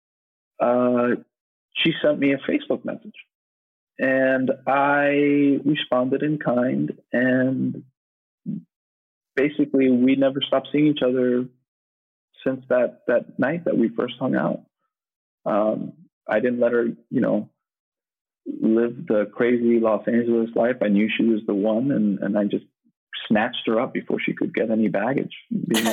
she sent me a Facebook message. And I responded in kind. And basically, we never stopped seeing each other since that night that we first hung out. I didn't let her, live the crazy Los Angeles life. I knew she was the one, and I just snatched her up before she could get any baggage. With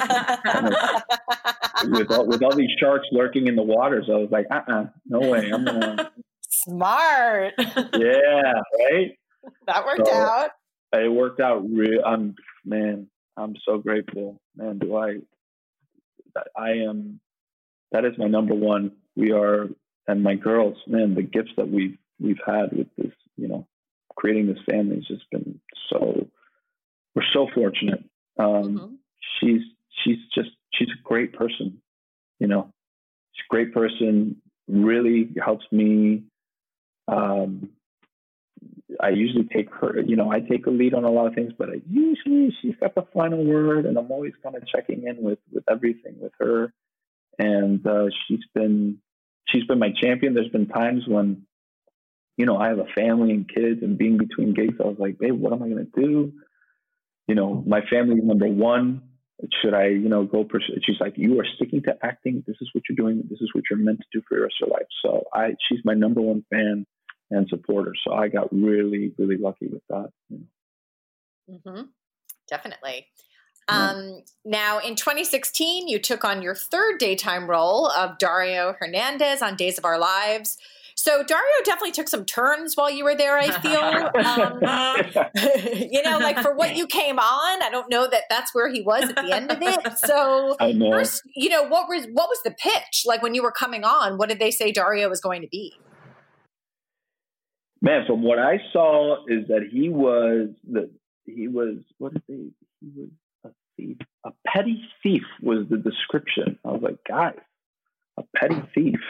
all these sharks lurking in the waters, I was like, no way, I'm gonna. Smart. Yeah, right. That worked out. It worked out. I'm so grateful, man. I am. That is my number one. We are, and my girls, man. The gifts that we've we've had with this, creating this family has just been we're so fortunate. She's a great person, she's a great person, really helps me. I usually take her, I take a lead on a lot of things, but usually she's got the final word, and I'm always kind of checking in with everything with her. And she's been my champion. There's been times when, I have a family and kids, and being between gigs, I was like, babe, what am I going to do? My family is number one. Should I, go pursue? She's like, you are sticking to acting. This is what you're doing. This is what you're meant to do for the rest of your life. So she's my number one fan and supporter. So I got really, really lucky with that. Definitely. Now, in 2016, you took on your third daytime role of Dario Hernandez on Days of Our Lives. So Dario definitely took some turns while you were there, I feel. Like for what you came on, I don't know that that's where he was at the end of it. So first, what was the pitch? Like when you were coming on, what did they say Dario was going to be? Man, from what I saw is that he was a thief. A petty thief was the description. I was like, guys, a petty thief.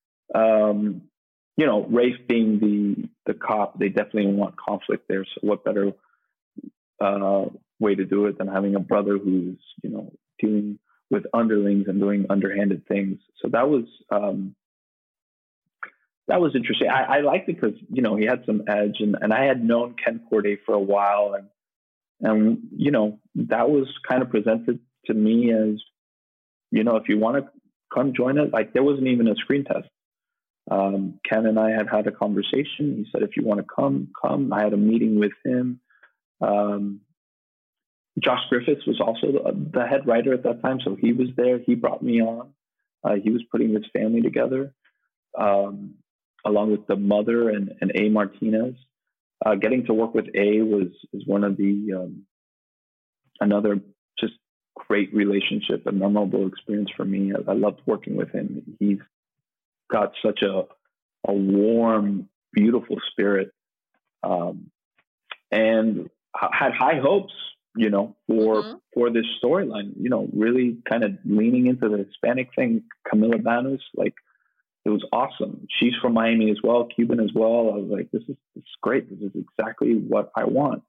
Rafe being the cop, they definitely want conflict there. So what better way to do it than having a brother who's, dealing with underlings and doing underhanded things. So that was interesting. I liked it because, he had some edge, and I had known Ken Corday for a while, and that was kind of presented to me as, if you want to come join us, like there wasn't even a screen test. Ken and I had a conversation. He said, if you want to come. I had a meeting with him. Josh Griffiths was also the head writer at that time. So he was there. He brought me on. He was putting this family together, along with the mother and A. Martinez. Getting to work with A is one of the, another just great relationship, a memorable experience for me. I loved working with him. He's got such a warm, beautiful spirit, and had high hopes, for this storyline, really kind of leaning into the Hispanic thing. Camila Banus, like, it was awesome. She's from Miami as well, Cuban as well. I was like, this is great. This is exactly what I want.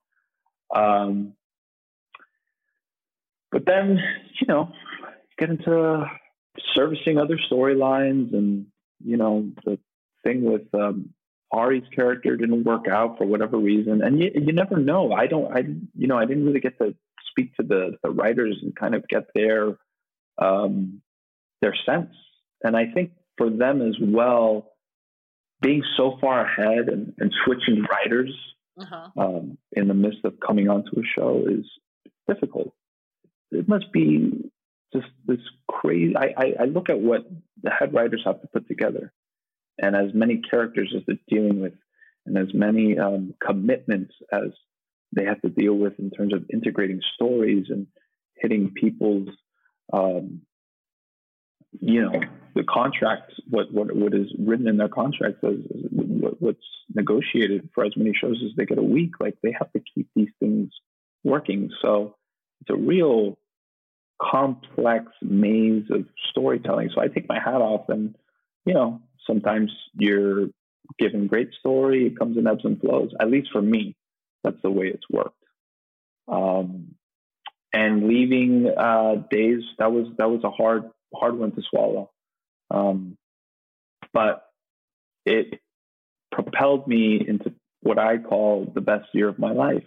But then, get into servicing other storylines, and, the thing with Ari's character didn't work out for whatever reason. And you never know. I didn't really get to speak to the writers and kind of get their sense. And I think for them as well, being so far ahead and switching writers in the midst of coming onto a show is difficult. It must be just this crazy. I look at what the head writers have to put together, and as many characters as they're dealing with, and as many commitments as they have to deal with in terms of integrating stories and hitting people's, the contracts, what is written in their contracts, what's negotiated for as many shows as they get a week. Like, they have to keep these things working. So it's a real complex maze of storytelling. So I take my hat off, and, sometimes you're given great story. It comes in ebbs and flows. At least for me, that's the way it's worked. And leaving Days, that was a hard one to swallow. But it propelled me into what I call the best year of my life,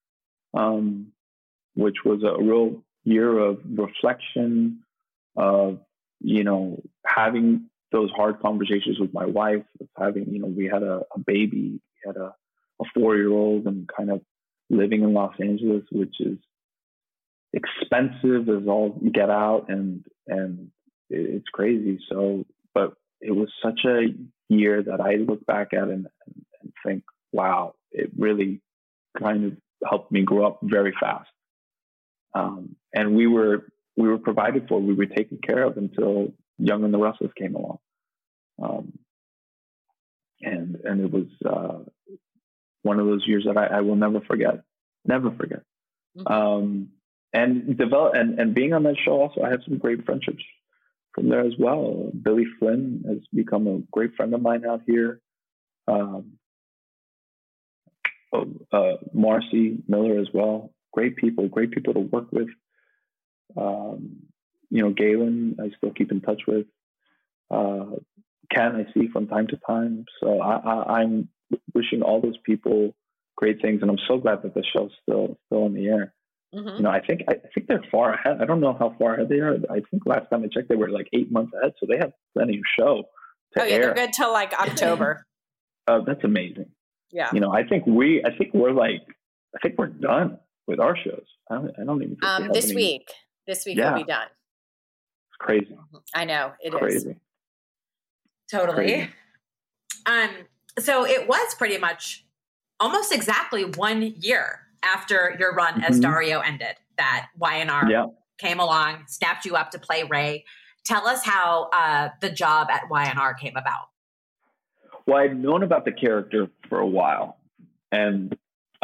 which was a real year of reflection, of, having those hard conversations with my wife, of having, we had a baby, we had a 4-year-old, and kind of living in Los Angeles, which is expensive as all get out, and it's crazy. So, but it was such a year that I look back at and think, wow, it really kind of helped me grow up very fast. And we were provided for, we were taken care of until Young and the Restless came along. And it was one of those years that I will never forget. Never forget. And being on that show also, I had some great friendships from there as well. Billy Flynn has become a great friend of mine out here. Marcy Miller as well. Great people to work with. Galen, I still keep in touch with. Ken, I see from time to time. So I'm wishing all those people great things, and I'm so glad that the show's still in the air. I think they're far ahead. I don't know how far ahead they are. I think last time I checked, they were like 8 months ahead, so they have plenty of show to air. They're good till like October. That's amazing. Yeah. I think we're done with our shows. I don't even think this week we'll be done. It's crazy. I know it is crazy. Totally. Crazy. So it was pretty much almost exactly 1 year after your run as Dario ended that Y&R came along, snapped you up to play Ray. Tell us how the job at Y&R came about. Well, I'd known about the character for a while, and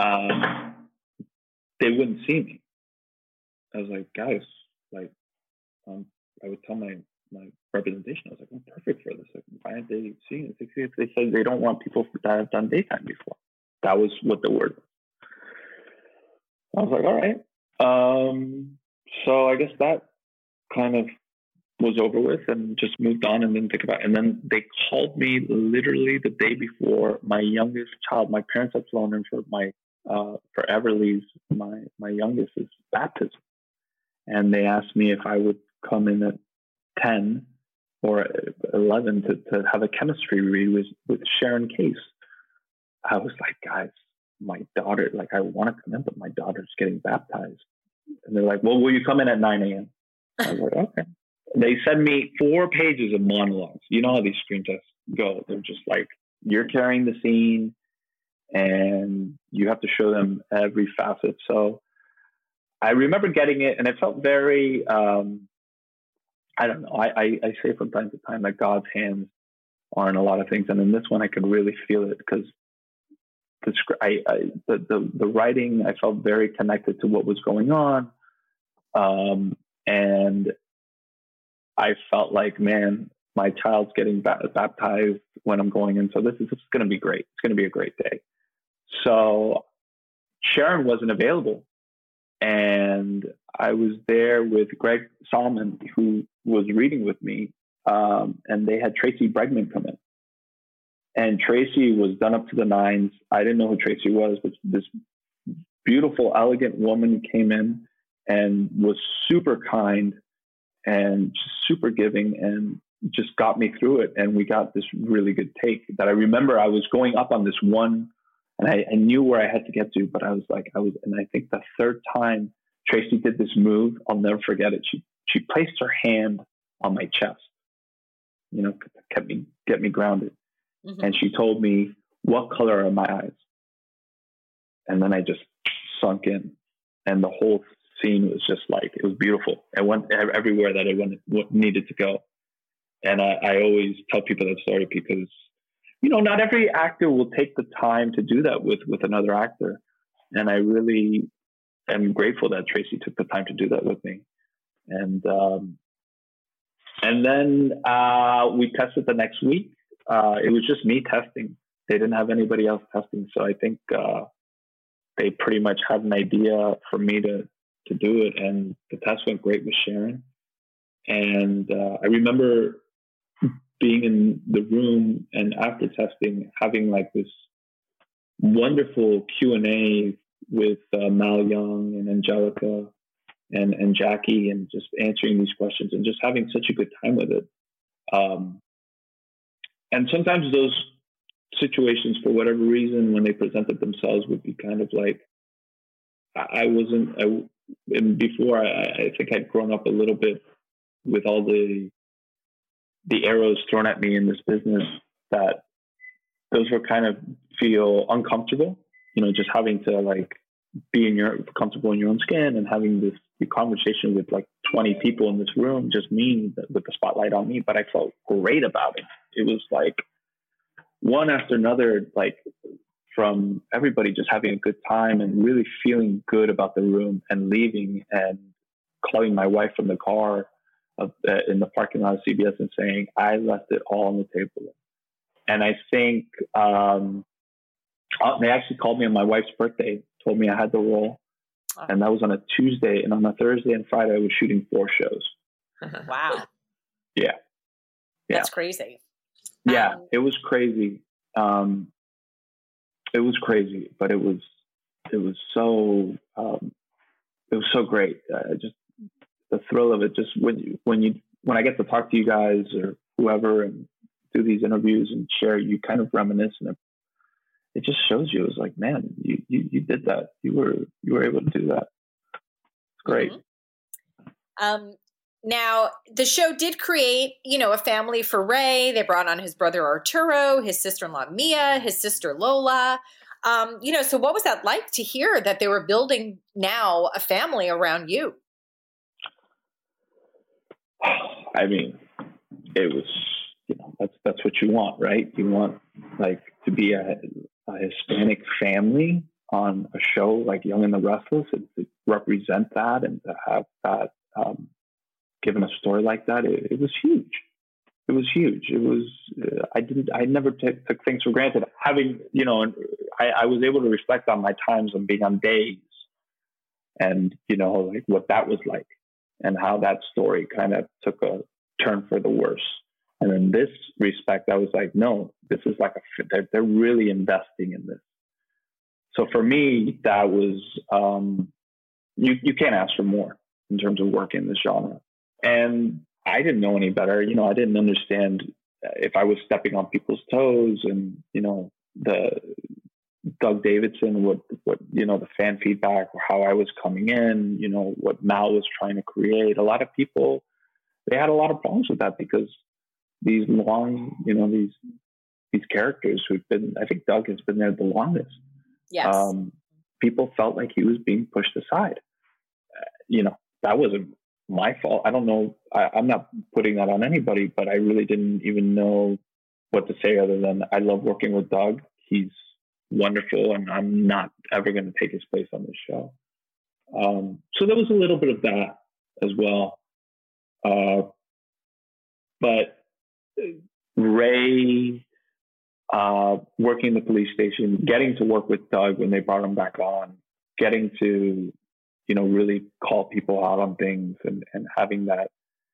they wouldn't see me. I was like, guys, I would tell my representation, I was like, I'm perfect for this. Like, why aren't they seeing it? They said they don't want people that have done daytime before. That was what the word was. I was like, all right. So I guess that kind of was over with and just moved on and didn't think about it. And then they called me literally the day before my youngest child. My parents had flown in for for Everly's, my youngest's baptism. And they asked me if I would come in at 10 or 11 to have a chemistry read with Sharon Case. I was like, guys, my daughter, I want to come in, but my daughter's getting baptized. And they're like, well, will you come in at 9 a.m.? I was like, okay. They send me 4 pages of monologues. You know how these screen tests go. They're just like, you're carrying the scene and you have to show them every facet. So I remember getting it, and it felt very, I don't know. I say from time to time that God's hands are in a lot of things. And in this one, I could really feel it because the writing, I felt very connected to what was going on. And I felt like, man, my child's getting baptized when I'm going in. So this is going to be great. It's going to be a great day. So Sharon wasn't available. And I was there with Greg Solomon, who was reading with me. And they had Tracy Bregman come in. And Tracy was done up to the nines. I didn't know who Tracy was, but this beautiful, elegant woman came in and was super kind and super giving and just got me through it. And we got this really good take that I remember. I was going up on this one and I knew where I had to get to, but and I think the third time Tracy did this move, I'll never forget it. She placed her hand on my chest, get me grounded. Mm-hmm. And she told me, what color are my eyes? And then I just sunk in. And the whole scene was just it was beautiful. I went everywhere that I needed to go. And I always tell people that story because, not every actor will take the time to do that with another actor. And I really am grateful that Tracy took the time to do that with me. And then we tested the next week. It was just me testing. They didn't have anybody else testing. So I think they pretty much had an idea for me to do it. And the test went great with Sharon. And I remember being in the room and after testing, having this wonderful Q&A with Mal Young and Angelica and Jackie, and just answering these questions and just having such a good time with it. And sometimes those situations, for whatever reason, when they presented themselves, would be kind of before I think I'd grown up a little bit with all the arrows thrown at me in this business, that those were kind of feel uncomfortable, just having to be comfortable in your own skin and having this conversation with 20 people in this room, just me with the spotlight on me. But I felt great about it. It was one after another, like from everybody just having a good time and really feeling good about the room and leaving and calling my wife from the car in the parking lot of CBS and saying, I left it all on the table. And I think they actually called me on my wife's birthday, told me I had the role. And that was on a Tuesday. And on a Thursday and Friday, I was shooting 4 shows. Wow. Yeah. That's crazy. Yeah, it was crazy. It was crazy, but it was so great. Just the thrill of it. Just when I get to talk to you guys or whoever and do these interviews and share, you kind of reminisce, and it just shows you. It's like, man, you did that. You were able to do that. It's great. Mm-hmm. Now, the show did create, a family for Ray. They brought on his brother Arturo, his sister-in-law Mia, his sister Lola. So what was that like to hear that they were building now a family around you? I mean, it was, that's what you want, right? You want to be a Hispanic family on a show like Young and the Restless, and to represent that and to have that, given a story like that, it was huge. It was huge. It was, I never took things for granted. Having, and I was able to reflect on my times on being on days and, what that was like and how that story kind of took a turn for the worse. And in this respect, I was like, no, this is like they're really investing in this. So for me, that was, you can't ask for more in terms of work in this genre. And I didn't know any better. I didn't understand if I was stepping on people's toes, and, the Doug Davidson, what, the fan feedback, or how I was coming in, what Mal was trying to create. A lot of people, they had a lot of problems with that because these long, these characters who've been, I think Doug has been there the longest. Yes. People felt like he was being pushed aside. That wasn't my fault. I don't know. I'm not putting that on anybody, but I really didn't even know what to say other than I love working with Doug. He's wonderful, and I'm not ever going to take his place on this show. So there was a little bit of that as well. But Ray, working in the police station, getting to work with Doug when they brought him back on, getting to really call people out on things and having that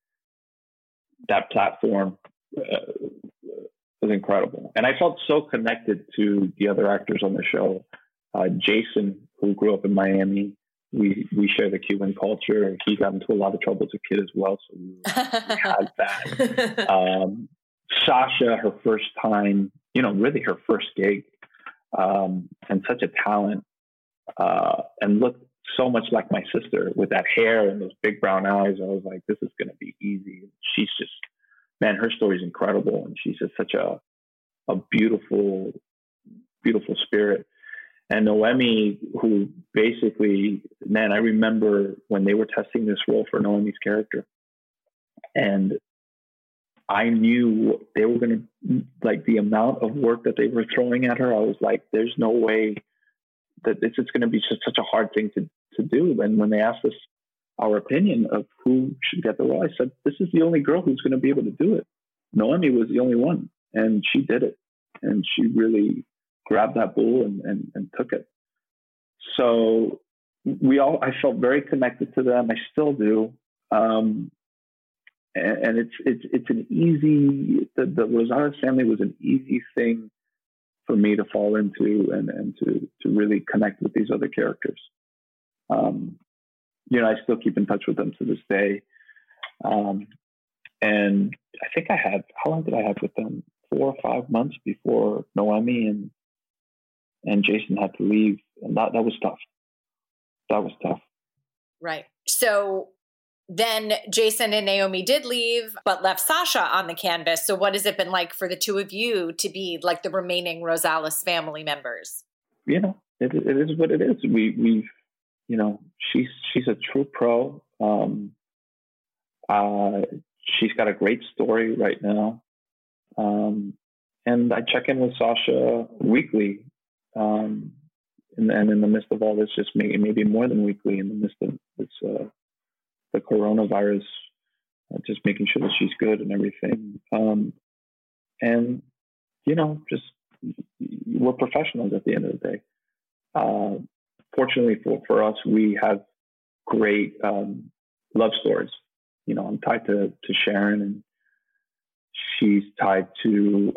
platform was incredible. And I felt so connected to the other actors on the show. Jason, who grew up in Miami, we share the Cuban culture. He got into a lot of trouble as a kid as well, so we had that. Sasha, her first time, really her first gig, and such a talent, and looked so much like my sister with that hair and those big brown eyes. I was like, this is going to be easy. She's just, man, her story is incredible. And she's just such a beautiful, beautiful spirit. And Noemi, who basically, man, I remember when they were testing this role for Noemi's character, and I knew they were going to, like, the amount of work that they were throwing at her. I was like, there's no way that it's going to be such a hard thing to do. And when they asked us our opinion of who should get the role, I said, this is the only girl who's going to be able to do it. Noemi was the only one, and she did it. And she really grabbed that bull and took it. So I felt very connected to them. I still do. And it's an easy, the Rosales family was an easy thing for me to fall into and to really connect with these other characters. I still keep in touch with them to this day. And I think how long did I have with them? 4 or 5 months before Noemi and Jason had to leave. And that was tough. That was tough. Right. So then Jason and Naomi did leave, but left Sasha on the canvas. So what has it been like for the two of you to be like the remaining Rosales family members? It is what it is. We've she's a true pro. She's got a great story right now. and I check in with Sasha weekly. And in the midst of all this, just maybe more than weekly, in the midst of this, the coronavirus, just making sure that she's good and everything. And, you know, just we're professionals at the end of the day. Fortunately for us, we have great love stories. You know, I'm tied to Sharon, and she's tied to,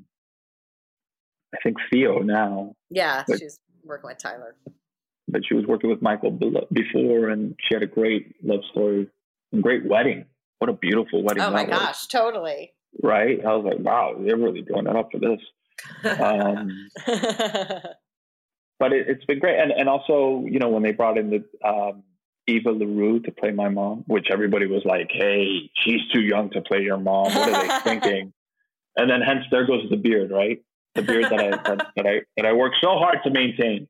I think, Theo now. Yeah, she's working with Tyler. But she was working with Michael before, and she had a great love story and great wedding. What a beautiful wedding. Oh my gosh, totally. Right? I was like, wow, they're really doing it up for this. But it's been great. And also, you know, when they brought in the Eva LaRue to play my mom, which everybody was like, hey, she's too young to play your mom. What are they thinking? And then hence there goes the beard, right? The beard that I worked so hard to maintain.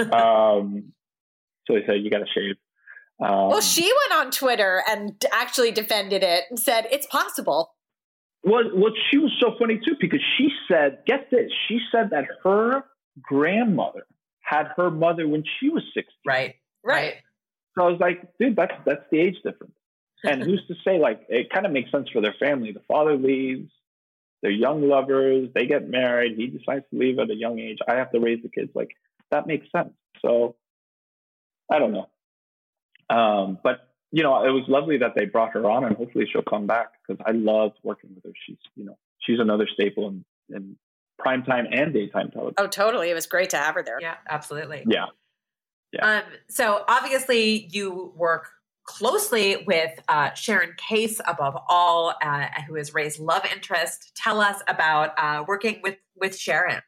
So they said, you got to shave. Well, she went on Twitter and actually defended it and said, it's possible. Well, she was so funny too, because she said, get this, she said that her grandmother had her mother when she was 16. Right. So I was like, dude, that's the age difference. And who's to say, like, it kind of makes sense for their family. The father leaves, they're young lovers, they get married, he decides to leave at a young age. I have to raise the kids. Like, that makes sense. So I don't know. But, you know, it was lovely that they brought her on, and hopefully she'll come back, because I loved working with her. She's another staple in primetime and daytime television. Oh, totally. It was great to have her there. Yeah, absolutely. Yeah. So obviously you work closely with Sharon Case above all, who is Ray's love interest. Tell us about working with Sharon.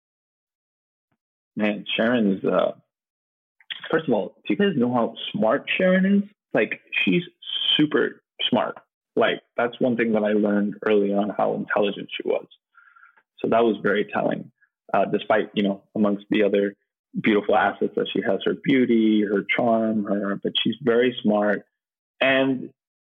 Man, Sharon is, first of all, do you guys know how smart Sharon is? Like, she's super smart. Like, that's one thing that I learned early on, how intelligent she was. So that was very telling, despite, you know, amongst the other beautiful assets that she has, her beauty, her charm, but she's very smart. And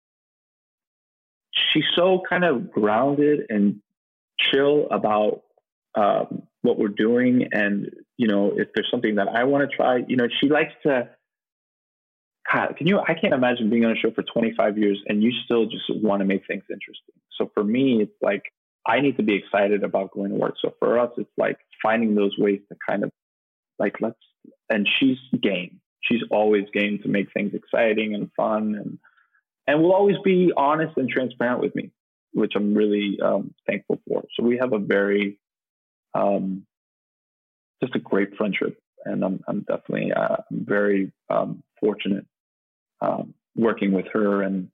she's so kind of grounded and chill about what we're doing. And, you know, if there's something that I want to try, you know, she likes to, God, I can't imagine being on a show for 25 years and you still just want to make things interesting. So for me, it's like, I need to be excited about going to work. So for us, it's like finding those ways to kind of like, and she's game. She's always game to make things exciting and fun, and will always be honest and transparent with me, which I'm really thankful for. So we have a very, just a great friendship, and I'm definitely I'm very fortunate working with her and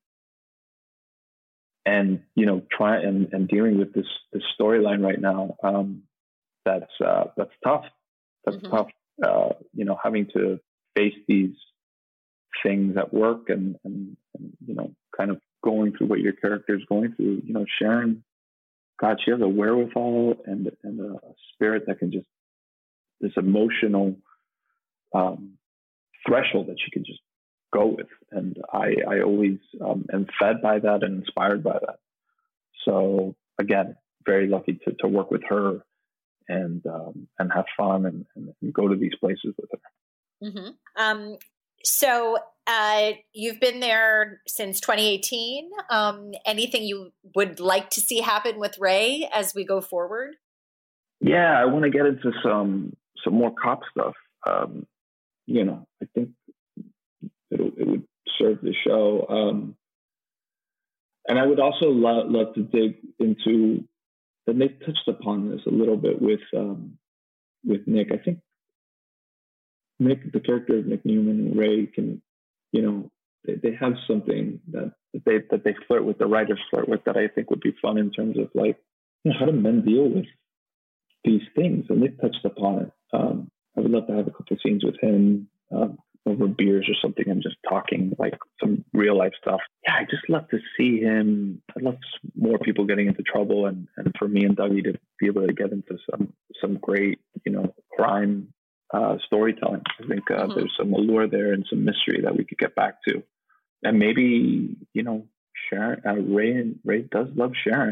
you know, trying and dealing with this storyline right now. That's tough. That's tough. You know, having to face these things at work and you know, kind of going through what your character is going through. You know, Sharon, God, she has a wherewithal and a spirit that can just, this emotional threshold that she can just go with. And I always am fed by that and inspired by that. So again, very lucky to work with her and have fun and go to these places with her. Mm-hmm. So you've been there since 2018. Anything you would like to see happen with Ray as we go forward? Yeah, I want to get into some more cop stuff. You know, I think it would serve the show. And I would also love to dig into, and they touched upon this a little bit with Nick. I think Nick, the character of Nick Newman and Ray, can, you know, they have something that they flirt with, the writers flirt with, that I think would be fun in terms of, like, you know, how do men deal with these things? And Nick touched upon it. I would love to have a couple of scenes with him over beers or something and just talking like some real life stuff. Yeah, I just love to see him. I'd love more people getting into trouble, and for me and Dougie to be able to get into some great, you know, crime storytelling. I think there's some allure there and some mystery that we could get back to. And maybe, you know, Sharon, Ray does love Sharon.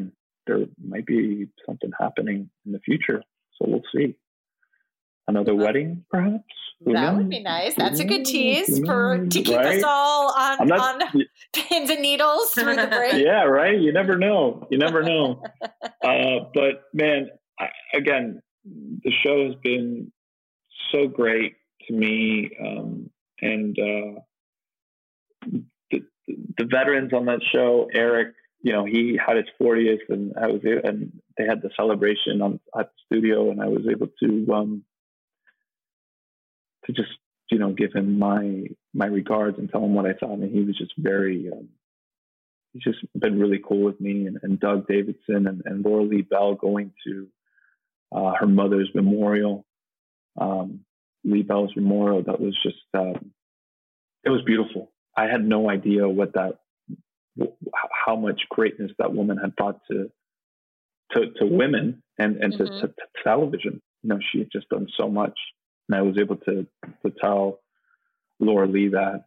there might be something happening in the future. So we'll see. Another wedding, perhaps? That would be nice. That's a good tease to keep us all on pins and needles through the break. Yeah, right? You never know. But man, again, the show has been so great to me. And the veterans on that show, Eric, he had his 40th, and they had the celebration at the studio, and I was able to just, give him my regards and tell him what I thought. And he was just he's just been really cool with me. And Doug Davidson and Laura Lee Bell going to her mother's memorial, Lee Bell's memorial. That was just, it was beautiful. I had no idea how much greatness that woman had brought to women and to television. She had just done so much. And I was able to tell Laura Lee that,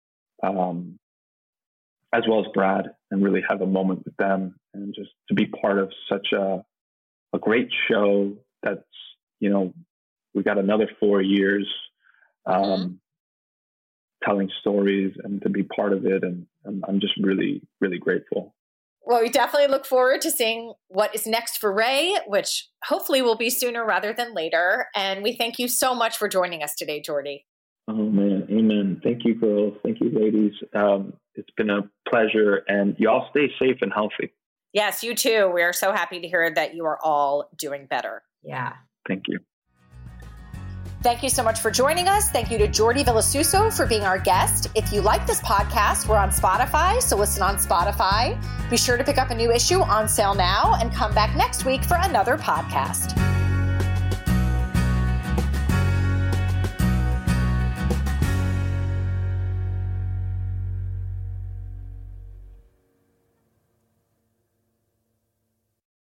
as well as Brad, and really have a moment with them, and just to be part of such a great show that's, we got another 4 years telling stories, and to be part of it. And I'm just really, really grateful. Well, we definitely look forward to seeing what is next for Ray, which hopefully will be sooner rather than later. And we thank you so much for joining us today, Jordy. Oh, man. Amen. Thank you, girls. Thank you, ladies. It's been a pleasure. And y'all stay safe and healthy. Yes, you too. We are so happy to hear that you are all doing better. Yeah. Thank you. Thank you so much for joining us. Thank you to Jordy Vilasuso for being our guest. If you like this podcast, we're on Spotify, so listen on Spotify. Be sure to pick up a new issue on sale now and come back next week for another podcast.